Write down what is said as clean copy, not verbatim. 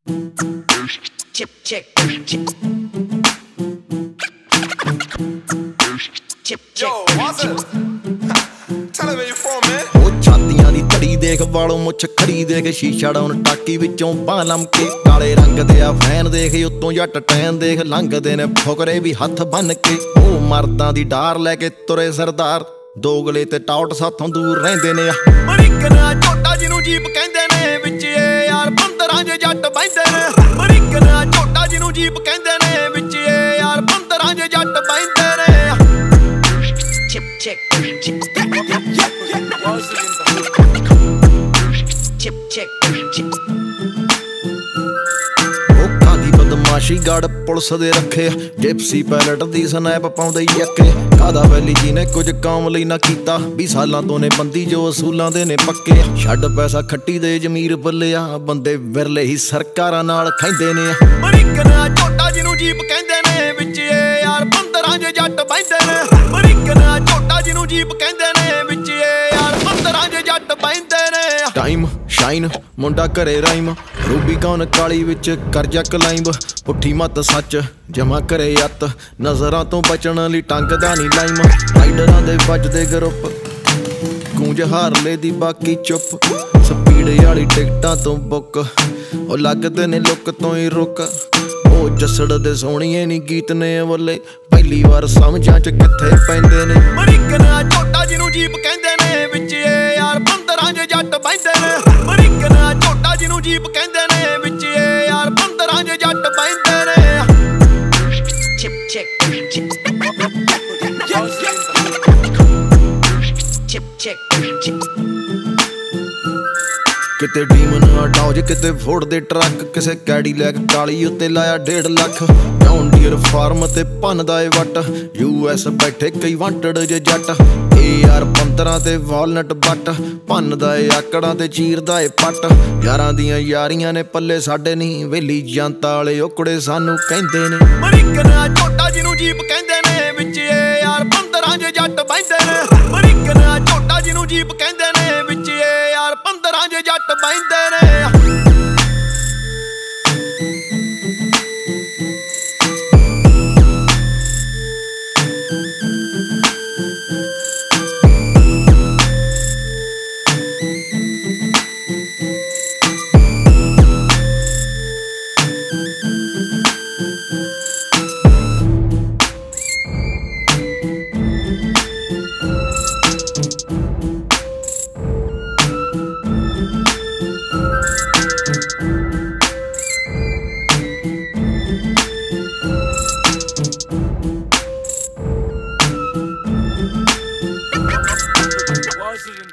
Chip check. Chip check. Yo, what's up? Tell me where you from, man. ਉਹ ਛਾਤੀਆਂ ਦੀ ਧੜੀ ਦੇਖ ਵਾਲੋਂ ਮੁੱਛ ਖੜੀ ਦੇਖ ਸ਼ੀਸ਼ਾ ਡਾਉਨ ਟਾਕੀ ਵਿੱਚੋਂ ਬਾਹ ਲਮਕੇ ਕਾਲੇ ਰੰਗ ਦੇ ਆ ਫੈਨ ਦੇਖ ਉੱਤੋਂ ਜੱਟ ਟੈਨ ਦੇਖ ਲੰਘਦੇ ਨੇ ਫੁਕਰੇ ਵੀ ਹੱਥ ਬੰਨ ਕੇ ਉਹ ਮਰਦਾਂ ਦੀ ਡਾਰ ਲੈ ਕੇ ਤੁਰੇ ਸਰਦਾਰ ਦੋਗਲੇ ਤੇ ਟੌਟ ਸਾਥੋਂ ਦੂਰ ਰਹਿੰਦੇ ਨੇ ਅਮਰੀਕਨ ਝੋਟਾ ਜਿਹਨੂੰ ਜੀਪ ਕਹਿੰਦੇ ਨੇ ਵਿੱਚ ਇਹ ਯਾਰ 15 ਜੇ ਜੱਟ ਬੈਂਦੇ ਨੇ ਅਮਰੀਕਨ ਝੋਟਾ ਜਿਹਨੂੰ ਜੀਪ ਕਹਿੰਦੇ ਨੇ ਵਿੱਚ ਇਹ ਯਾਰ 15 ਜੇ ਜੱਟ ਬੈਂਦੇ ਨੇ Chip check. Chip check. ਲੋਕਾਂ ਦੀ ਬਦਮਾਸ਼ੀ ਗੜ ਪੁਲਿਸ ਦੇ ਰੱਖੇ ਜਿਪਸੀ ਪੈਲਟ ਦੀ ਸਨੈਪ ਪਾਉਂਦੇ ਯੱਕੇ ਕਾਦਾ ਵੈਲੀ ਜੀ ਨੇ ਕੁਝ ਕੰਮ ਲਈ ਨਾ ਕੀਤਾ 20 ਸਾਲਾਂ ਤੋਂ ਨੇ ਬੰਦੀ ਜੋ ਅਸੂਲਾਂ ਦੇ ਨੇ ਪੱਕੇ ਛੱਡ ਪੈਸਾ ਖੱਟੀ ਦੇ ਜ਼ਮੀਰ ਬੱਲਿਆ ਬੰਦੇ ਵਿਰਲੇ ਹੀ ਸਰਕਾਰਾਂ ਨਾਲ ਖੈਂਦੇ ਨੇ ਅਮਰੀਕਨ ਝੋਟਾ ਜਿਹਨੂੰ ਜੀਪ ਕਹਿੰਦੇ ਨੇ ਵਿੱਚ ਇਹ ਯਾਰ 15 ਜੇ ਜੱਟ ਬੈਂਦੇ ਨੇ ਅਮਰੀਕਨ ਝੋਟਾ ਜਿਹਨੂੰ ਜੀਪ ਕਹਿੰਦੇ ਨੇ ਵਿੱਚ ਇਹ ਯਾਰ 15 ਜੇ ਜੱਟ ਬੈਂਦੇ ਨੇ ਟਾਈਮ ਸ਼ਾਈਨ ਮੁੰਡਾ ਘਰੇ ਰਾਈਮ ਰੂਬੀ ਕੌਨ ਕਾਲੀ ਵਿੱਚ ਕਰਜਾ ਕਲਾਈਂਬ ਪੁੱਠੀ ਮੱਤ ਸੱਚ ਜਮਾ ਕਰੇ ਅੱਤ ਨਜ਼ਰਾਂ ਤੋਂ ਬਚਣ ਲਈ ਟੰਗਦਾ ਨਹੀਂ ਲਾਈਮ ਰਾਈਡਰਾਂ ਦੇ ਵੱਜਦੇ ਗਰੁੱਪ ਗੂੰਜ ਹਾਰਲੇ ਦੀ ਬਾਕੀ ਚੁੱਪ ਸਪੀਡ ਵਾਲੀ ਟਿਕਟਾਂ ਤੋਂ ਬੁੱਕ ਉਹ ਲੱਗਦੇ ਨੇ ਲੁੱਕ ਤੋਂ ਹੀ ਰੁਕ ਉਹ ਜੱਸੜ ਦੇ ਸੋਹਣੀਏ ਨੀ ਗੀਤ ਨੇ ਵੱਲੇ ਪਹਿਲੀ ਵਾਰ ਸਮਝਾਂ ਚ ਕਿੱਥੇ ਪੈਂਦੇ ਨੇ ਅਮਰੀਕਨ ਝੋਟਾ ਜਿਹਨੂੰ ਜੀਪ ਕਹਿੰਦੇ ਨੇ ਵਿੱਚ ਇਹ ਯਾਰ 15 ਜੇ ਜੱਟ ਬੈਂਦੇ ਨੇ ਅਮਰੀਕਨ ਝੋਟਾ ਜਿਹਨੂੰ ਜੀਪ ਕਹਿੰਦੇ ਨੇ ਵਿੱਚ ਇਹ ਯਾਰ 15 ਜੇ ਜੱਟ ਬੈਂਦੇ ਨੇ Chip check. Chip check. ਕਿਤੇ ਡੀਮਨ ਡੌਜ ਕਿਤੇ ਫੋੜ ਦੇ ਟਰੱਕ ਕਿਸੇ ਕੈਡੀਲੈਕ ਕਾਲੀ ਉੱਤੇ ਲਾਇਆ 1.5 ਲੱਖ ਜੌਨ ਡੀਅਰ ਫਾਰਮ ਤੇ ਭੰਨਦਾ ਏ ਵੱਟ US ਬੈਠੇ ਕਈ ਵਾਂਟਡ ਜੇ ਜੱਟ AR 15 ਤੇ ਵਾਲਨਟ ਬੱਟ ਭੰਨਦਾ ਏ ਆਕੜਾਂ ਤੇ ਚੀਰਦਾ ਏ ਪੱਟ ਯਾਰਾਂ ਦੀਆਂ ਯਾਰੀਆਂ ਨੇ ਪੱਲੇ ਸਾਡੇ ਨਹੀਂ ਵੇਲੀ ਜਨਤਾ ਵਾਲੇ ਓਕੜੇ ਸਾਨੂੰ ਕਹਿੰਦੇ ਨੇ ਅਮਰੀਕਨ ਝੋਟਾ ਜਿਹਨੂੰ ਜੀਪ ਕਹਿੰਦੇ ਨੇ ਵਿੱਚ ਇਹ ਯਾਰ 15 ਜੇ ਜੱਟ ਬੈਂਦੇ ਨੇ ਅਮਰੀਕਨ ਝੋਟਾ ਜਿਹਨੂੰ ਜੀਪ ਕਹਿੰਦੇ ਨੇ ਵਿੱਚ ਇਹ ਯਾਰ 15 ਜੇ ਜੱਟ ਬੈਂਦੇ ਨੇ Washington.